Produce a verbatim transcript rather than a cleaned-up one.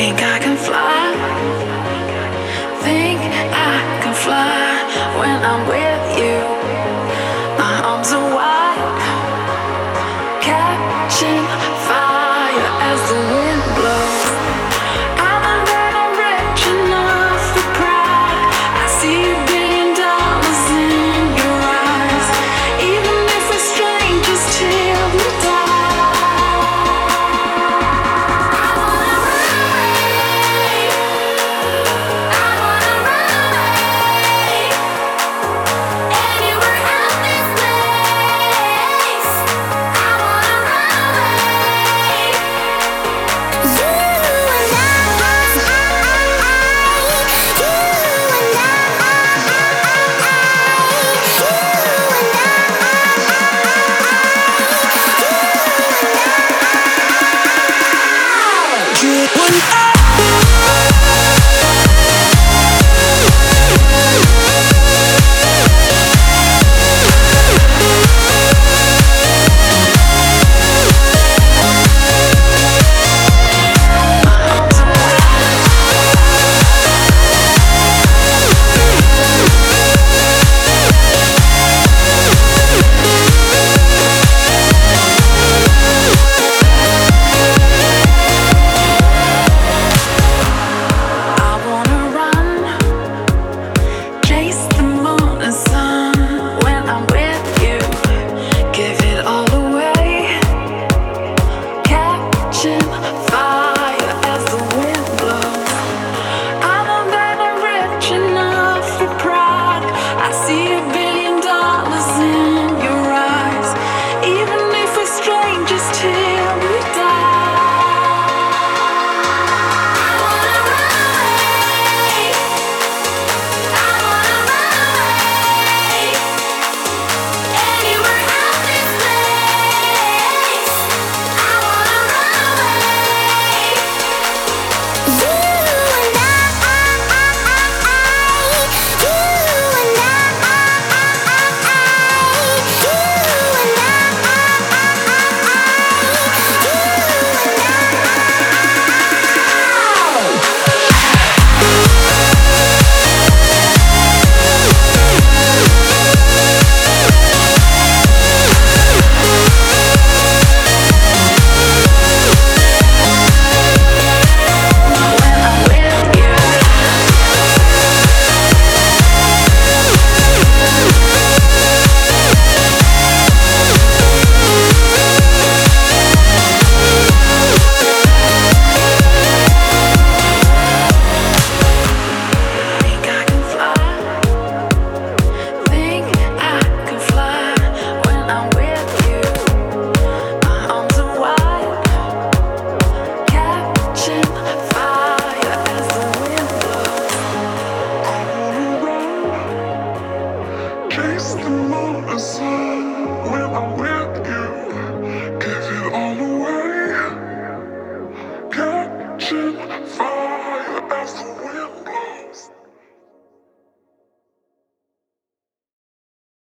Think I can fly, think I can fly when I'm with you. My arms are wide, catching fire as the wind blows. I'm a little rich enough for pride. I see a billion dollars in your eyes, even if we're strangers till we die. Chase the moon aside.